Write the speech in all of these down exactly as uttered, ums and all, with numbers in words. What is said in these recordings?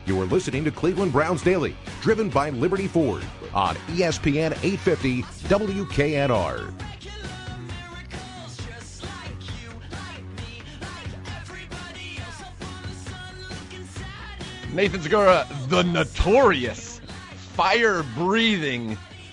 You are listening to Cleveland Browns Daily, driven by Liberty Ford on E S P N eight fifty W K N R. Nathan Segura, the notorious fire-breathing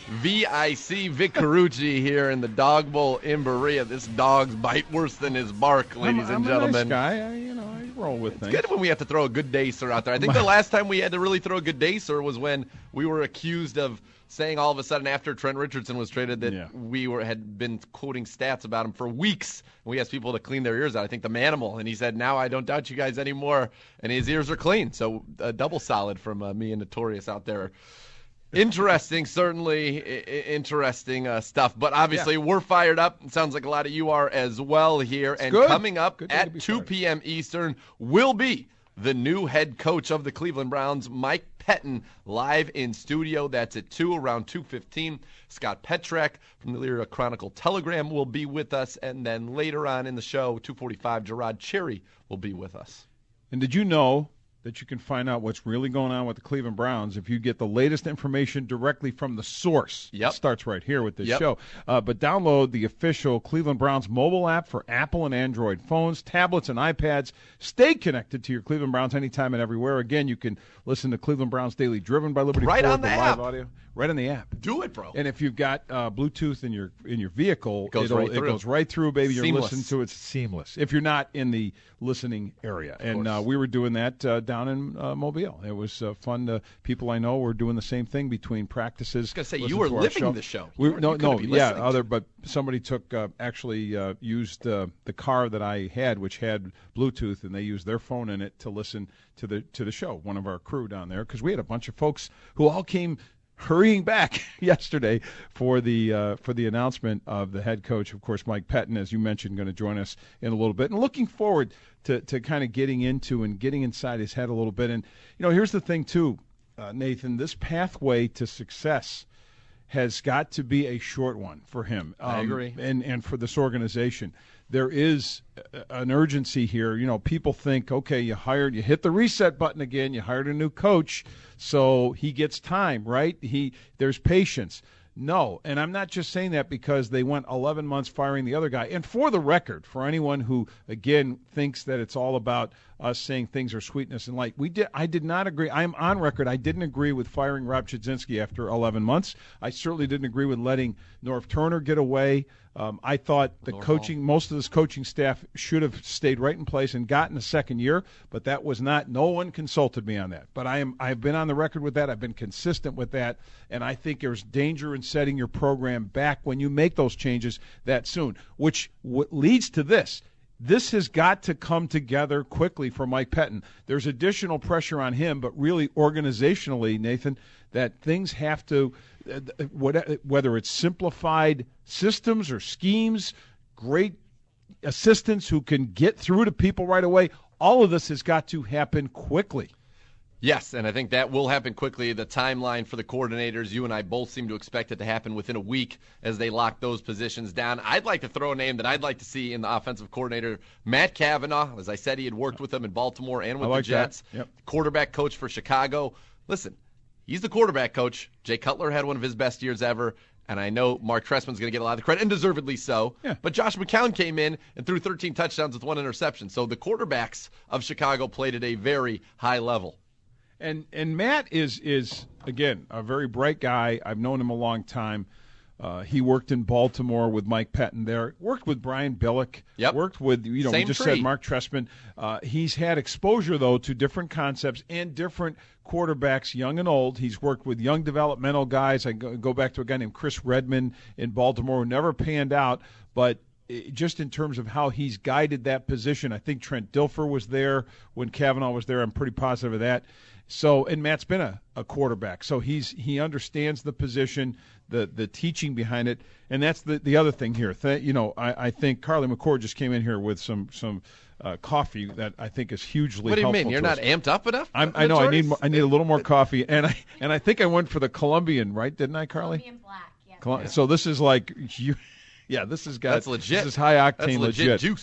V I C Vic Carucci here in the Dog Bowl in Berea. This dog's bite worse than his bark, ladies I'm, and I'm gentlemen. A nice guy. I, you know, I roll with It's things. good when we have to throw a good day, sir, out there. I think the last time we had to really throw a good day, sir, was when we were accused of saying all of a sudden after Trent Richardson was traded that Yeah. we were had been quoting stats about him for weeks. And we asked people to clean their ears out. I think the Manimal, and he said, now I don't doubt you guys anymore. And his ears are clean. So a double solid from uh, me and Notorious out there. Interesting, certainly I- interesting uh, stuff. But obviously, Yeah. we're fired up. It sounds like a lot of you are as well here. It's and good. coming up Good day to at be two fired. p.m. Eastern will be the new head coach of the Cleveland Browns, Mike Pettine, live in studio. That's at two, around two fifteen. Scott Petrak from the Lyra Chronicle Telegram will be with us. And then later on in the show, two forty-five, Gerard Cherry will be with us. And did you know that you can find out what's really going on with the Cleveland Browns if you get the latest information directly from the source? Yep. It starts right here with this Yep. show. Uh, but download the official Cleveland Browns mobile app for Apple and Android phones, tablets, and iPads. Stay connected to your Cleveland Browns anytime and everywhere. Again, you can listen to Cleveland Browns Daily, driven by Liberty Right Ford, on the live app. audio. Right on the app. Do it, bro. And if you've got uh, Bluetooth in your in your vehicle, It goes it'll- right it through. goes right through, baby. You're Seamless. listening to it seamless. If you're not in the listening area, and uh, course. we were doing that uh, down in uh, Mobile. It was uh, fun. To, people I know were doing the same thing between practices. I was gonna say, you listening were to our living show. the show. We, You were- no, you couldn't no, be yeah, listening other, to but somebody took uh, actually uh, used uh, the car that I had, which had Bluetooth, and they used their phone in it to listen to the to the show. One of our crew down there, because we had a bunch of folks who all came hurrying back yesterday for the uh, for the announcement of the head coach, of course, Mike Pettine, as you mentioned, going to join us in a little bit, and looking forward to to kind of getting into and getting inside his head a little bit. And you know, here's the thing too, uh, Nathan, this pathway to success has got to be a short one for him. Um, I agree. and and for this organization. There is a- an urgency here. You know, people think, okay, you hired, you hit the reset button again, you hired a new coach, so he gets time, right? He there's patience. No, and I'm not just saying that because they went eleven months firing the other guy. And for the record, for anyone who, again, thinks that it's all about us saying things are sweetness and light, we did. I did not agree. I am on record. I didn't agree with firing Rob Chudzinski after eleven months. I certainly didn't agree with letting Norv Turner get away. Um, I thought the Norval. coaching, most of this coaching staff should have stayed right in place and gotten a second year, but that was not. No one consulted me on that. But I am. I've been on the record with that. I've been consistent with that, and I think there's danger in setting your program back when you make those changes that soon, which w- leads to this. This has got to come together quickly for Mike Pettine. There's additional pressure on him, but really organizationally, Nathan, that things have to, uh, whether it's simplified systems or schemes, great assistants who can get through to people right away, all of this has got to happen quickly. Yes, and I think that will happen quickly. The timeline for the coordinators, you and I both seem to expect it to happen within a week as they lock those positions down. I'd like to throw a name that I'd like to see in the offensive coordinator, Matt Cavanaugh. As I said, he had worked with them in Baltimore and with I like the Jets. that. Yep. Quarterback coach for Chicago. Listen, he's the quarterback coach. Jay Cutler had one of his best years ever. And I know Mark Trestman's going to get a lot of the credit, and deservedly so. Yeah. But Josh McCown came in and threw thirteen touchdowns with one interception. So the quarterbacks of Chicago played at a very high level. And and Matt is is again a very bright guy. I've known him a long time. Uh, he worked in Baltimore with Mike Pettine there. Worked with Brian Billick. Yep. Worked with you know Same we just tree. said Mark Trestman. Uh, he's had exposure though to different concepts and different quarterbacks, young and old. He's worked with young developmental guys. I go, go back to a guy named Chris Redman in Baltimore who never panned out, but just in terms of how he's guided that position, I think Trent Dilfer was there when Cavanaugh was there. I'm pretty positive of that. So, and Matt's been a, a quarterback, so he's he understands the position, the the teaching behind it, and that's the the other thing here. Th- you know, I, I think Carly McCord just came in here with some some uh, coffee that I think is hugely. What do you helpful mean? You're to not us. amped up enough? I'm, I know. I need Notorious? more, I need a little more coffee, and I and I think I went for the Colombian, right? Didn't I, Carly? Colombian black, yes. Col- So this is like you. Yeah, this has got That's legit. This is high octane That's legit, juice.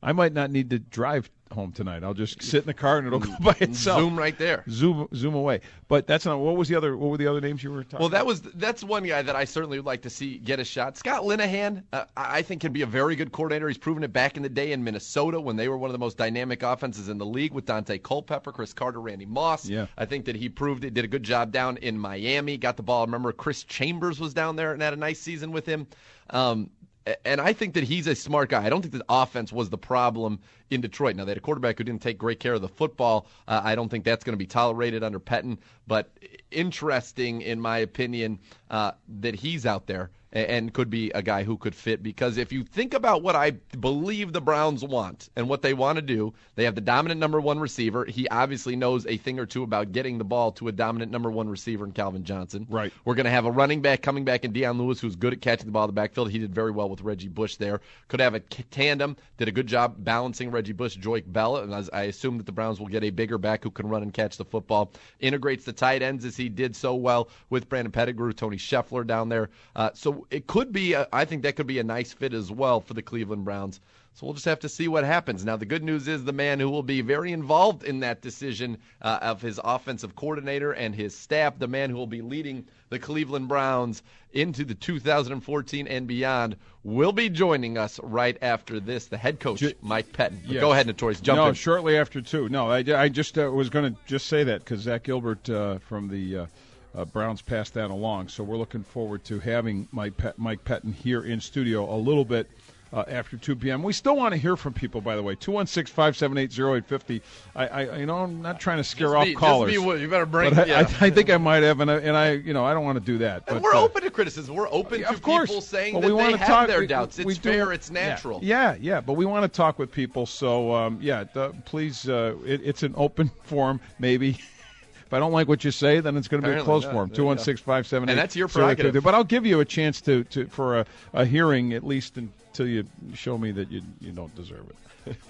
I might not need to drive home tonight. I'll just sit in the car and it'll go by itself. Zoom right there. Zoom zoom away. But that's not. What was the other? What were the other names you were talking? Well, that about? was that's one guy that I certainly would like to see get a shot. Scott Linehan, uh, I think, can be a very good coordinator. He's proven it back in the day in Minnesota when they were one of the most dynamic offenses in the league with Dante Culpepper, Chris Carter, Randy Moss. Yeah. I think that he proved it. Did a good job down in Miami. Got the ball. I remember Chris Chambers was down there and had a nice season with him. Um, And I think that he's a smart guy. I don't think the offense was the problem in Detroit. Now, they had a quarterback who didn't take great care of the football. Uh, I don't think that's going to be tolerated under Pettin. But interesting, in my opinion, uh, that he's out there and could be a guy who could fit. Because if you think about what I believe the Browns want and what they want to do, they have the dominant number one receiver. He obviously knows a thing or two about getting the ball to a dominant number one receiver in Calvin Johnson. Right. We're going to have a running back coming back in Deion Lewis, who's good at catching the ball in the backfield. He did very well with Reggie Bush there. Could have a tandem. Did a good job balancing Reggie Bush, Joique Bell. And as I assume that the Browns will get a bigger back who can run and catch the football. Integrates the tight ends as he did so well with Brandon Pettigrew, Tony Scheffler down there. Uh, so it could be, a, I think that could be a nice fit as well for the Cleveland Browns. So we'll just have to see what happens. Now, the good news is the man who will be very involved in that decision uh, of his offensive coordinator and his staff, the man who will be leading the Cleveland Browns into the two thousand fourteen and beyond, will be joining us right after this, the head coach, J- Mike Pettin. Yes. Go ahead, Notorious. Jump no, in. shortly after two. No, I, I just uh, was going to just say that because Zach Gilbert uh, from the uh, uh, Browns passed that along. So we're looking forward to having Mike, Pet- Mike Pettin here in studio a little bit Uh, after two p.m. We still want to hear from people, by the way. two one six, five seven eight, zero eight five zero. I, I, you know, I'm not trying to scare Just off be, callers. Just be, you better bring. But I, yeah. I, I think I might have, and I, and I, you know, I don't want to do that. And but, we're uh, open to criticism. We're open yeah, to of course. people saying Well, that we they wanna have talk, their we, doubts. we It's do, fair. It's natural. Yeah, yeah, yeah, but we want to talk with people. So, um, yeah, the, please, uh, it, it's an open forum, maybe. If I don't like what you say, then it's going to be a Apparently closed not. forum. There two you one go. six, five seven eight. And that's your prerogative. But I'll give you a chance to, to for a, a hearing, at least until you show me that you you don't deserve it.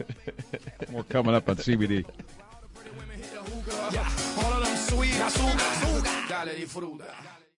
More coming up on C B D. All of them sweet,